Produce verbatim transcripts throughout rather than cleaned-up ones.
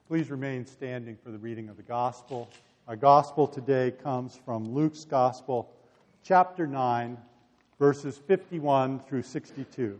Please remain standing for the reading of the Gospel. Our Gospel today comes from Luke's Gospel, chapter nine, verses fifty-one through sixty-two.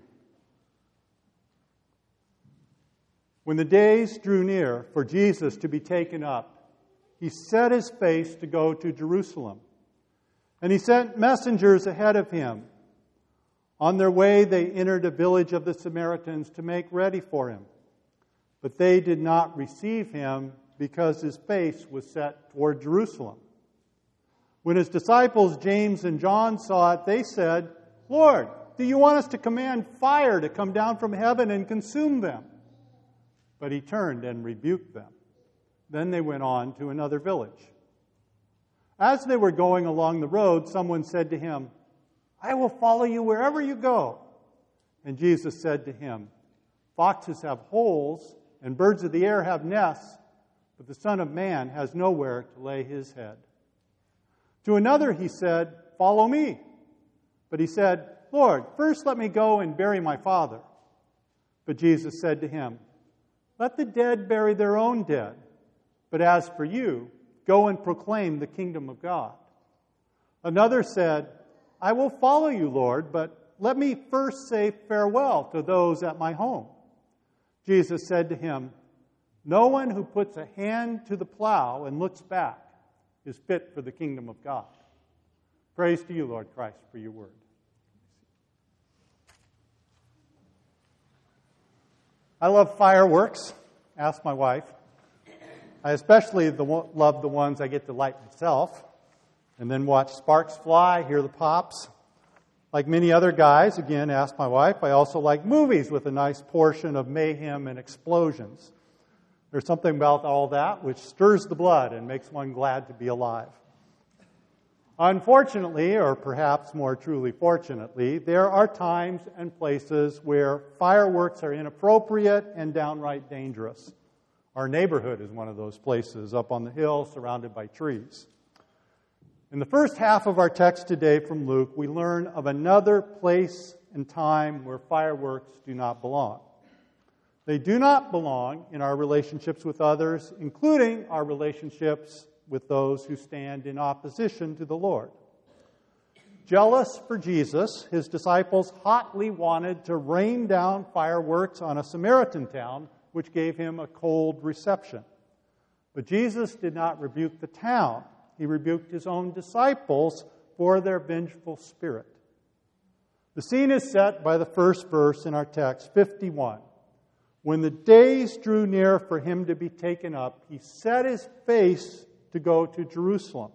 When the days drew near for Jesus to be taken up, he set his face to go to Jerusalem. And he sent messengers ahead of him. On their way, they entered a village of the Samaritans to make ready for him. But they did not receive him because his face was set toward Jerusalem. When his disciples James and John saw it, they said, "Lord, do you want us to command fire to come down from heaven and consume them?" But he turned and rebuked them. Then they went on to another village. As they were going along the road, someone said to him, "I will follow you wherever you go." And Jesus said to him, "Foxes have holes, and birds of the air have nests, but the Son of Man has nowhere to lay his head." To another he said, "Follow me." But he said, "Lord, first let me go and bury my father." But Jesus said to him, "Let the dead bury their own dead. But as for you, go and proclaim the kingdom of God." Another said, "I will follow you, Lord, but let me first say farewell to those at my home." Jesus said to him, "No one who puts a hand to the plow and looks back is fit for the kingdom of God." Praise to you, Lord Christ, for your word. I love fireworks. Ask my wife. I especially the, love the ones I get to light myself and then watch sparks fly, hear the pops. Like many other guys, again, ask my wife, I also like movies with a nice portion of mayhem and explosions. There's something about all that which stirs the blood and makes one glad to be alive. Unfortunately, or perhaps more truly fortunately, there are times and places where fireworks are inappropriate and downright dangerous. Our neighborhood is one of those places, up on the hill, surrounded by trees. In the first half of our text today from Luke, we learn of another place and time where fireworks do not belong. They do not belong in our relationships with others, including our relationships with those who stand in opposition to the Lord. Jealous for Jesus, his disciples hotly wanted to rain down fireworks on a Samaritan town, which gave him a cold reception. But Jesus did not rebuke the town. He rebuked his own disciples for their vengeful spirit. The scene is set by the first verse in our text, fifty-one. When the days drew near for him to be taken up, he set his face to go to Jerusalem.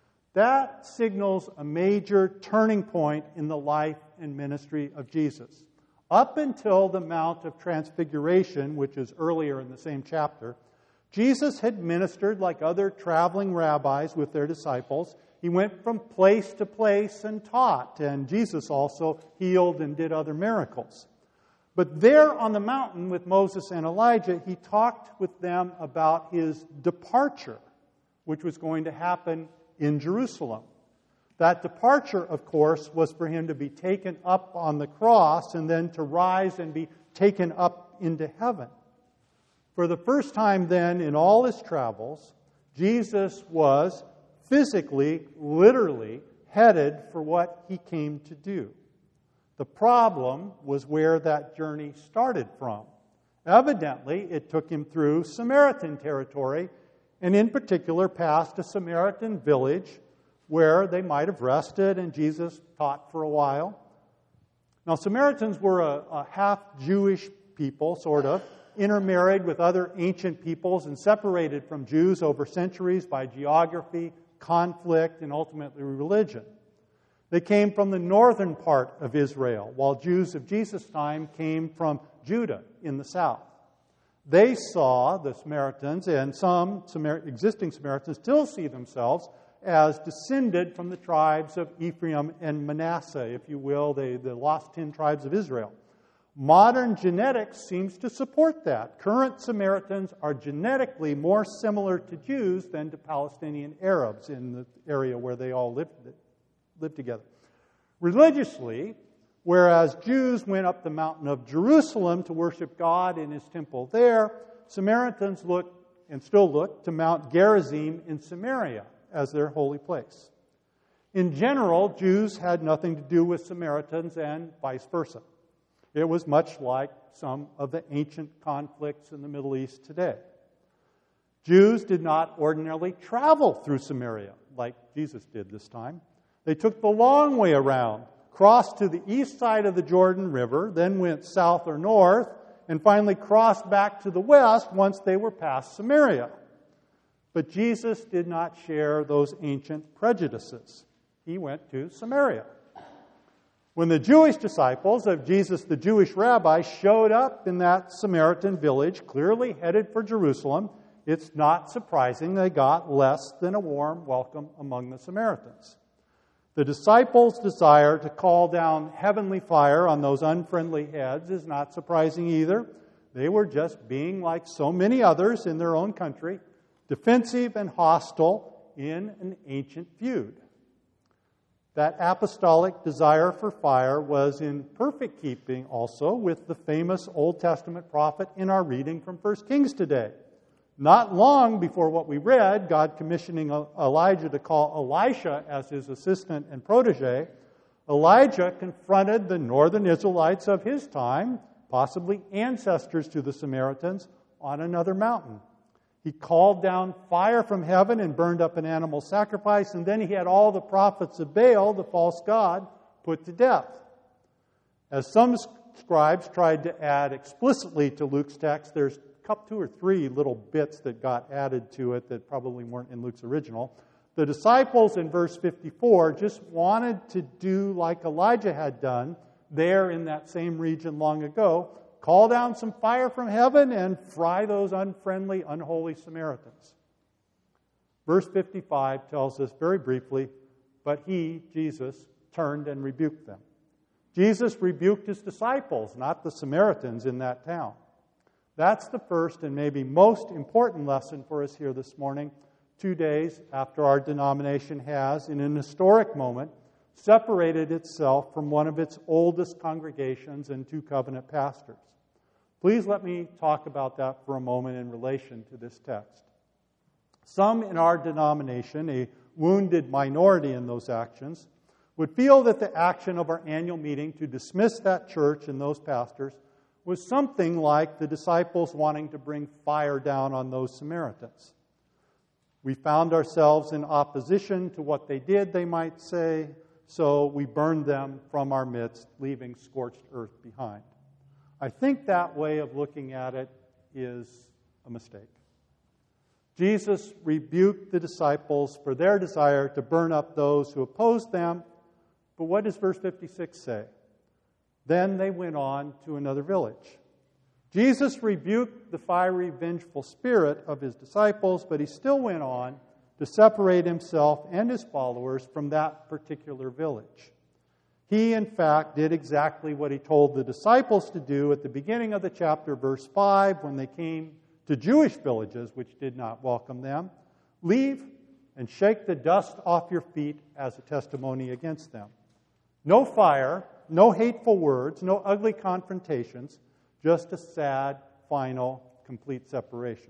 That signals a major turning point in the life and ministry of Jesus. Up until the Mount of Transfiguration, which is earlier in the same chapter, Jesus had ministered like other traveling rabbis with their disciples. He went from place to place and taught, and Jesus also healed and did other miracles. But there on the mountain with Moses and Elijah, he talked with them about his departure, which was going to happen in Jerusalem. That departure, of course, was for him to be taken up on the cross and then to rise and be taken up into heaven. For the first time then in all his travels, Jesus was physically, literally headed for what he came to do. The problem was where that journey started from. Evidently, it took him through Samaritan territory, and in particular past a Samaritan village where they might have rested and Jesus taught for a while. Now, Samaritans were a, a half-Jewish people, sort of, intermarried with other ancient peoples and separated from Jews over centuries by geography, conflict, and ultimately religion. They came from the northern part of Israel, while Jews of Jesus' time came from Judah in the south. They saw, the Samaritans, and some Samar- existing Samaritans still see themselves as descended from the tribes of Ephraim and Manasseh, if you will, the, the lost ten tribes of Israel. Modern genetics seems to support that. Current Samaritans are genetically more similar to Jews than to Palestinian Arabs in the area where they all lived, lived together. Religiously, whereas Jews went up the mountain of Jerusalem to worship God in his temple there, Samaritans looked and still look, to Mount Gerizim in Samaria as their holy place. In general, Jews had nothing to do with Samaritans and vice versa. It was much like some of the ancient conflicts in the Middle East today. Jews did not ordinarily travel through Samaria like Jesus did this time. They took the long way around, crossed to the east side of the Jordan River, then went south or north, and finally crossed back to the west once they were past Samaria. But Jesus did not share those ancient prejudices. He went to Samaria. When the Jewish disciples of Jesus, the Jewish rabbi, showed up in that Samaritan village, clearly headed for Jerusalem, it's not surprising they got less than a warm welcome among the Samaritans. The disciples' desire to call down heavenly fire on those unfriendly heads is not surprising either. They were just being like so many others in their own country, defensive and hostile in an ancient feud. That apostolic desire for fire was in perfect keeping also with the famous Old Testament prophet in our reading from First Kings today. Not long before what we read, God commissioning Elijah to call Elisha as his assistant and protege, Elijah confronted the northern Israelites of his time, possibly ancestors to the Samaritans, on another mountain. He called down fire from heaven and burned up an animal sacrifice, and then he had all the prophets of Baal, the false god, put to death. As some scribes tried to add explicitly to Luke's text, there's two or three little bits that got added to it that probably weren't in Luke's original. The disciples in verse fifty-four just wanted to do like Elijah had done there in that same region long ago, call down some fire from heaven and fry those unfriendly, unholy Samaritans. Verse fifty-five tells us very briefly, but he, Jesus, turned and rebuked them. Jesus rebuked his disciples, not the Samaritans in that town. That's the first and maybe most important lesson for us here this morning, two days after our denomination has, in an historic moment, separated itself from one of its oldest congregations and two covenant pastors. Please let me talk about that for a moment in relation to this text. Some in our denomination, a wounded minority in those actions, would feel that the action of our annual meeting to dismiss that church and those pastors was something like the disciples wanting to bring fire down on those Samaritans. We found ourselves in opposition to what they did, they might say, so we burned them from our midst, leaving scorched earth behind. I think that way of looking at it is a mistake. Jesus rebuked the disciples for their desire to burn up those who opposed them, but what does verse fifty-six say? Then they went on to another village. Jesus rebuked the fiery, vengeful spirit of his disciples, but he still went on to separate himself and his followers from that particular village. He, in fact, did exactly what he told the disciples to do at the beginning of the chapter, verse five, when they came to Jewish villages which did not welcome them. Leave and shake the dust off your feet as a testimony against them. No fire, no hateful words, no ugly confrontations, just a sad, final, complete separation.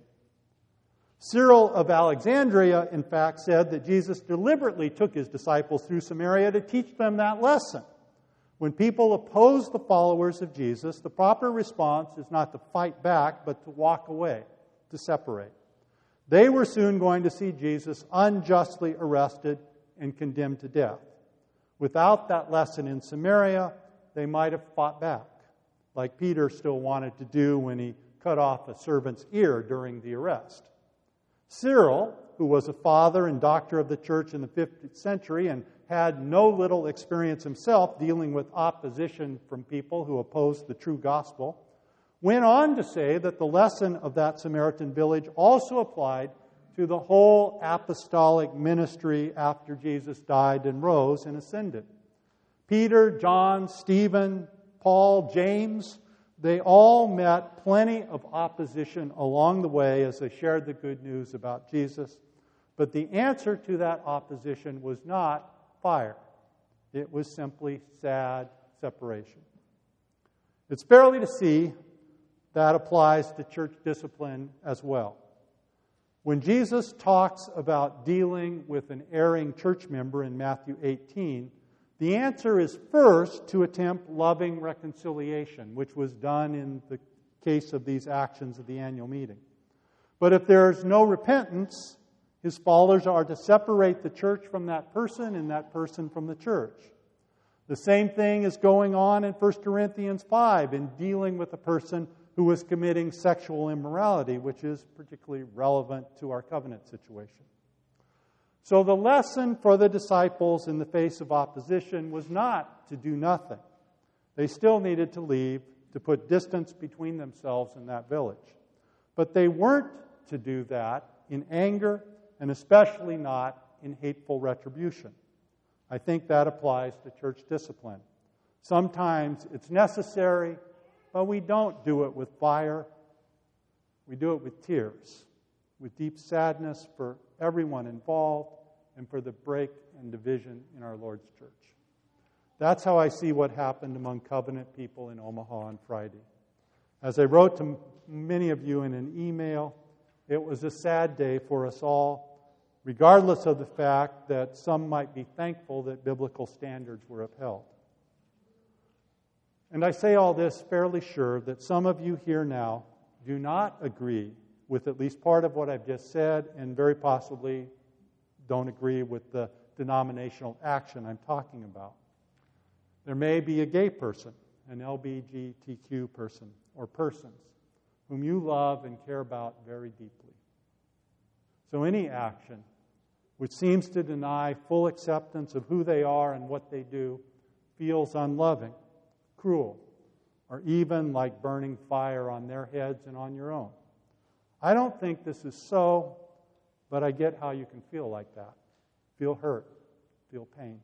Cyril of Alexandria, in fact, said that Jesus deliberately took his disciples through Samaria to teach them that lesson. When people oppose the followers of Jesus, the proper response is not to fight back, but to walk away, to separate. They were soon going to see Jesus unjustly arrested and condemned to death. Without that lesson in Samaria, they might have fought back, like Peter still wanted to do when he cut off a servant's ear during the arrest. Cyril, who was a father and doctor of the church in the fifth century and had no little experience himself dealing with opposition from people who opposed the true gospel, went on to say that the lesson of that Samaritan village also applied to the whole apostolic ministry after Jesus died and rose and ascended. Peter, John, Stephen, Paul, James, they all met plenty of opposition along the way as they shared the good news about Jesus. But the answer to that opposition was not fire. It was simply sad separation. It's fairly to see that applies to church discipline as well. When Jesus talks about dealing with an erring church member in Matthew eighteen, the answer is first to attempt loving reconciliation, which was done in the case of these actions at the annual meeting. But if there's no repentance, his followers are to separate the church from that person and that person from the church. The same thing is going on in First Corinthians five in dealing with a person who was committing sexual immorality, which is particularly relevant to our covenant situation. So the lesson for the disciples in the face of opposition was not to do nothing. They still needed to leave, to put distance between themselves and that village. But they weren't to do that in anger, and especially not in hateful retribution. I think that applies to church discipline. Sometimes it's necessary, but we don't do it with fire. We do it with tears, with deep sadness for everyone involved and for the break and division in our Lord's church. That's how I see what happened among covenant people in Omaha on Friday. As I wrote to many of you in an email, it was a sad day for us all, regardless of the fact that some might be thankful that biblical standards were upheld. And I say all this fairly sure that some of you here now do not agree with at least part of what I've just said, and very possibly don't agree with the denominational action I'm talking about. There may be a gay person, an L G B T Q person, or persons whom you love and care about very deeply. So any action which seems to deny full acceptance of who they are and what they do feels unloving, cruel, or even like burning fire on their heads and on your own. I don't think this is so, but I get how you can feel like that. Feel hurt, feel pain.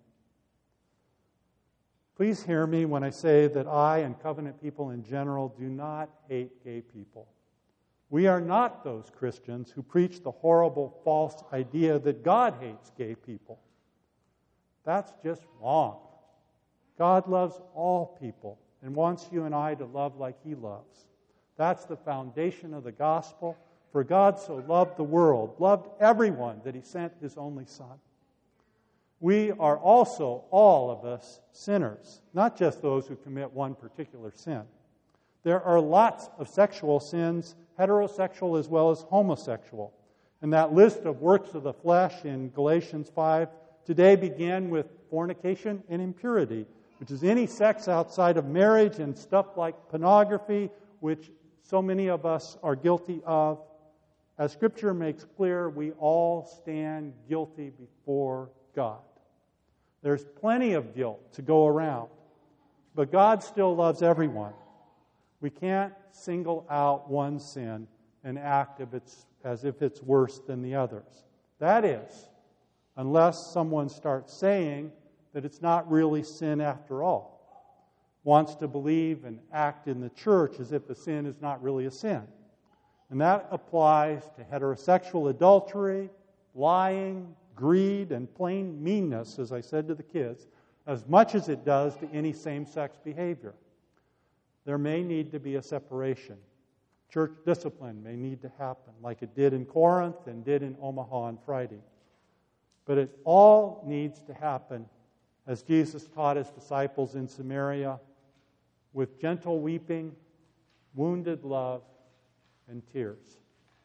Please hear me when I say that I and covenant people in general do not hate gay people. We are not those Christians who preach the horrible false idea that God hates gay people. That's just wrong. God loves all people and wants you and I to love like He loves. That's the foundation of the gospel. For God so loved the world, loved everyone, that He sent His only Son. We are also, all of us, sinners, not just those who commit one particular sin. There are lots of sexual sins, heterosexual as well as homosexual. And that list of works of the flesh in Galatians five today began with fornication and impurity, which is any sex outside of marriage and stuff like pornography, which so many of us are guilty of. As Scripture makes clear, we all stand guilty before God. There's plenty of guilt to go around, but God still loves everyone. We can't single out one sin and act if it's, as if it's worse than the others. That is, unless someone starts saying that it's not really sin after all, wants to believe and act in the church as if the sin is not really a sin. And that applies to heterosexual adultery, lying, greed, and plain meanness, as I said to the kids, as much as it does to any same-sex behavior. There may need to be a separation. Church discipline may need to happen, like it did in Corinth and did in Omaha on Friday. But it all needs to happen, as Jesus taught His disciples in Samaria, with gentle weeping, wounded love, and tears.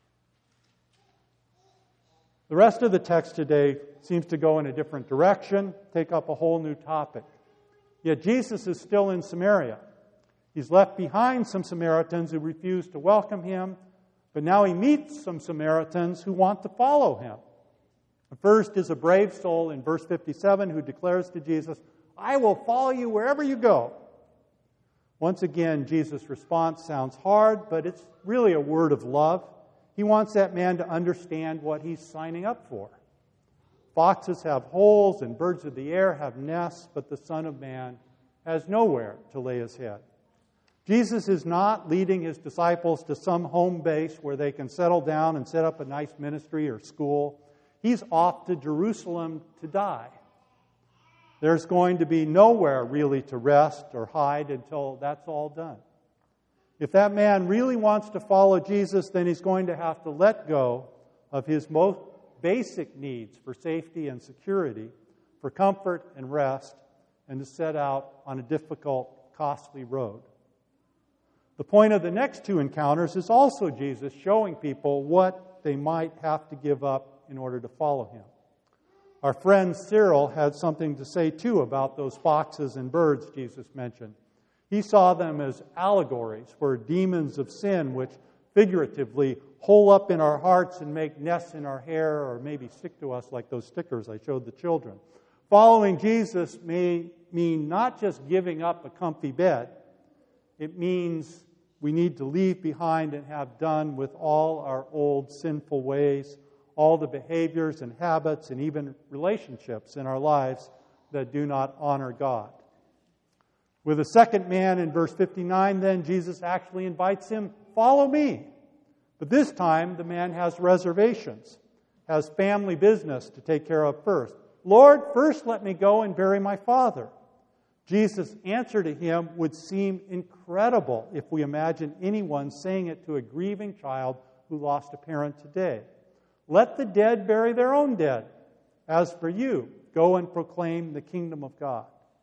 The rest of the text today seems to go in a different direction, take up a whole new topic. Yet Jesus is still in Samaria. He's left behind some Samaritans who refuse to welcome Him, but now He meets some Samaritans who want to follow Him. The first is a brave soul in verse fifty-seven who declares to Jesus, "I will follow you wherever you go." Once again, Jesus' response sounds hard, but it's really a word of love. He wants that man to understand what he's signing up for. Foxes have holes and birds of the air have nests, but the Son of Man has nowhere to lay His head. Jesus is not leading His disciples to some home base where they can settle down and set up a nice ministry or school. He's off to Jerusalem to die. There's going to be nowhere really to rest or hide until that's all done. If that man really wants to follow Jesus, then he's going to have to let go of his most basic needs for safety and security, for comfort and rest, and to set out on a difficult, costly road. The point of the next two encounters is also Jesus showing people what they might have to give up in order to follow him. Our friend Cyril had something to say, too, about those foxes and birds Jesus mentioned. He saw them as allegories for demons of sin, which figuratively hole up in our hearts and make nests in our hair, or maybe stick to us like those stickers I showed the children. Following Jesus may mean not just giving up a comfy bed. It means we need to leave behind and have done with all our old sinful ways, all the behaviors and habits and even relationships in our lives that do not honor God. With the second man in verse fifty-nine, then, Jesus actually invites him, follow me. But this time, the man has reservations, has family business to take care of first. Lord, first let me go and bury my father. Jesus' answer to him would seem incredible if we imagine anyone saying it to a grieving child who lost a parent today. Let the dead bury their own dead. As for you, go and proclaim the kingdom of God.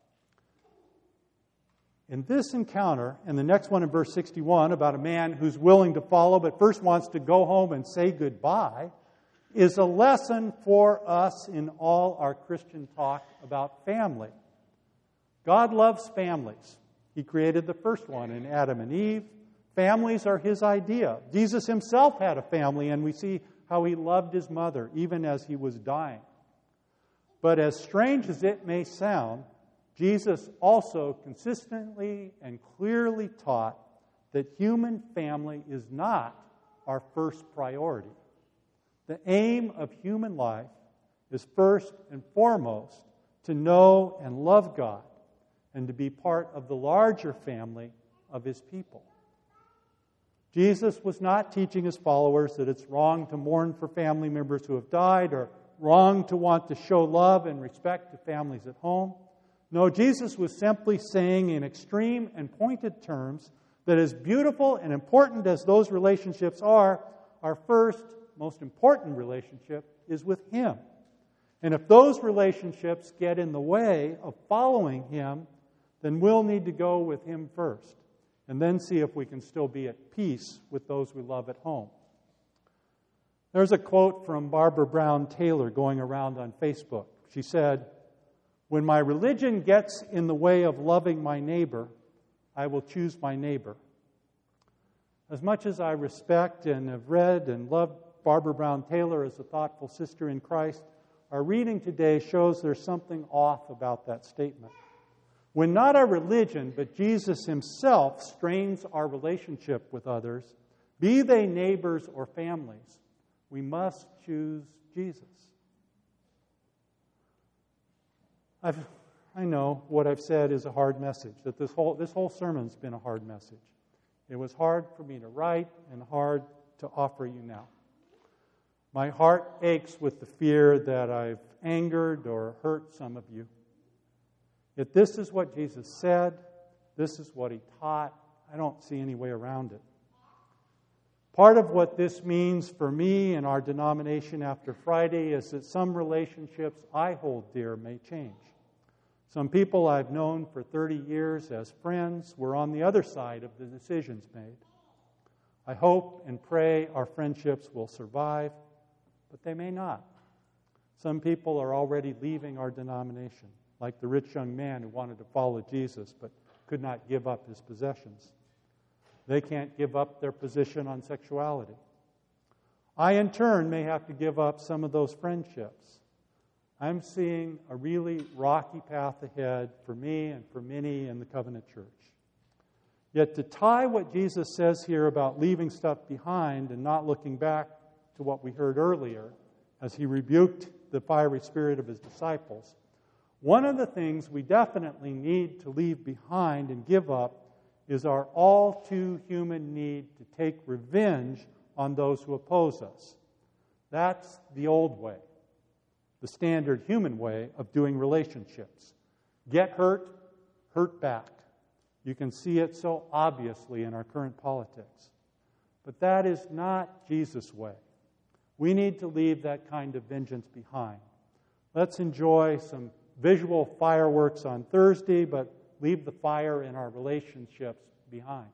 In this encounter, and the next one in verse sixty-one, about a man who's willing to follow but first wants to go home and say goodbye, is a lesson for us in all our Christian talk about family. God loves families. He created the first one in Adam and Eve. Families are his idea. Jesus himself had a family, and we see how he loved his mother even as he was dying. But as strange as it may sound, Jesus also consistently and clearly taught that human family is not our first priority. The aim of human life is first and foremost to know and love God and to be part of the larger family of his people. Jesus was not teaching his followers that it's wrong to mourn for family members who have died or wrong to want to show love and respect to families at home. No, Jesus was simply saying in extreme and pointed terms that as beautiful and important as those relationships are, our first, most important relationship is with him. And if those relationships get in the way of following him, then we'll need to go with him first, and then see if we can still be at peace with those we love at home. There's a quote from Barbara Brown Taylor going around on Facebook. She said, "When my religion gets in the way of loving my neighbor, I will choose my neighbor." As much as I respect and have read and loved Barbara Brown Taylor as a thoughtful sister in Christ, our reading today shows there's something off about that statement. When not our religion, but Jesus himself strains our relationship with others, be they neighbors or families, we must choose Jesus. I've, I know what I've said is a hard message, that this whole, this whole sermon's been a hard message. It was hard for me to write and hard to offer you now. My heart aches with the fear that I've angered or hurt some of you. Yet this is what Jesus said. This is what he taught. I don't see any way around it. Part of what this means for me and our denomination after Friday is that some relationships I hold dear may change. Some people I've known for thirty years as friends were on the other side of the decisions made. I hope and pray our friendships will survive, but they may not. Some people are already leaving our denomination, like the rich young man who wanted to follow Jesus but could not give up his possessions. They can't give up their position on sexuality. I, in turn, may have to give up some of those friendships. I'm seeing a really rocky path ahead for me and for many in the Covenant Church. Yet to tie what Jesus says here about leaving stuff behind and not looking back to what we heard earlier as he rebuked the fiery spirit of his disciples, one of the things we definitely need to leave behind and give up is our all too human need to take revenge on those who oppose us. That's the old way, the standard human way of doing relationships. Get hurt, hurt back. You can see it so obviously in our current politics. But that is not Jesus' way. We need to leave that kind of vengeance behind. Let's enjoy some visual fireworks on Thursday, but leave the fire in our relationships behind.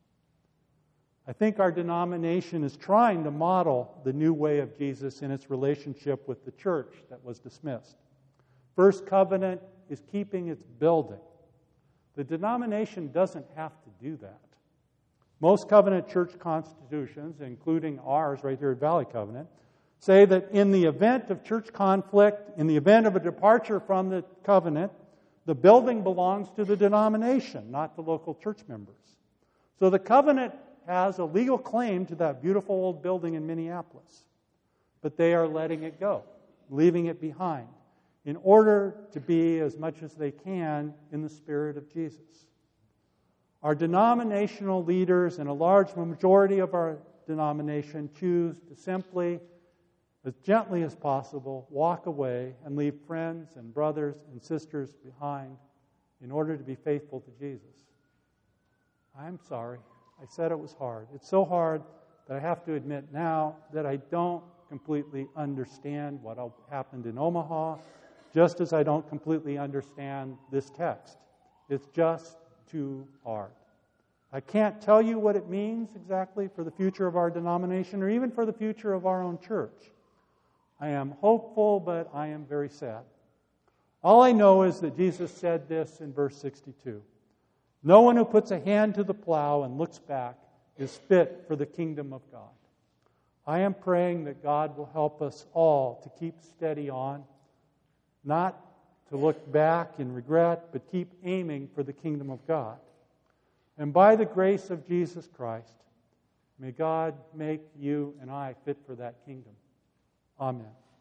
I think our denomination is trying to model the new way of Jesus in its relationship with the church that was dismissed. First Covenant is keeping its building. The denomination doesn't have to do that. Most covenant church constitutions, including ours right here at Valley Covenant, say that in the event of church conflict, in the event of a departure from the covenant, the building belongs to the denomination, not the local church members. So the covenant has a legal claim to that beautiful old building in Minneapolis, but they are letting it go, leaving it behind, in order to be as much as they can in the spirit of Jesus. Our denominational leaders and a large majority of our denomination choose to simply, as gently as possible, walk away and leave friends and brothers and sisters behind in order to be faithful to Jesus. I'm sorry. I said it was hard. It's so hard that I have to admit now that I don't completely understand what happened in Omaha, just as I don't completely understand this text. It's just too hard. I can't tell you what it means exactly for the future of our denomination or even for the future of our own church. I am hopeful, but I am very sad. All I know is that Jesus said this in verse sixty-two. No one who puts a hand to the plow and looks back is fit for the kingdom of God. I am praying that God will help us all to keep steady on, not to look back in regret, but keep aiming for the kingdom of God. And by the grace of Jesus Christ, may God make you and I fit for that kingdom. Amen.